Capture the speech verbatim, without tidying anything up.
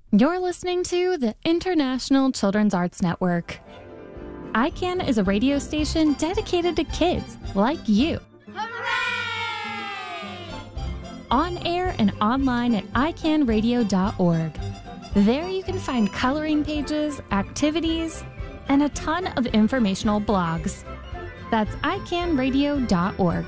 You're listening to the International Children's Arts Network. I CAN is a radio station dedicated to kids like you. Hooray! On air and online at i can radio dot org. There you can find coloring pages, activities, and a ton of informational blogs. That's i can radio dot org.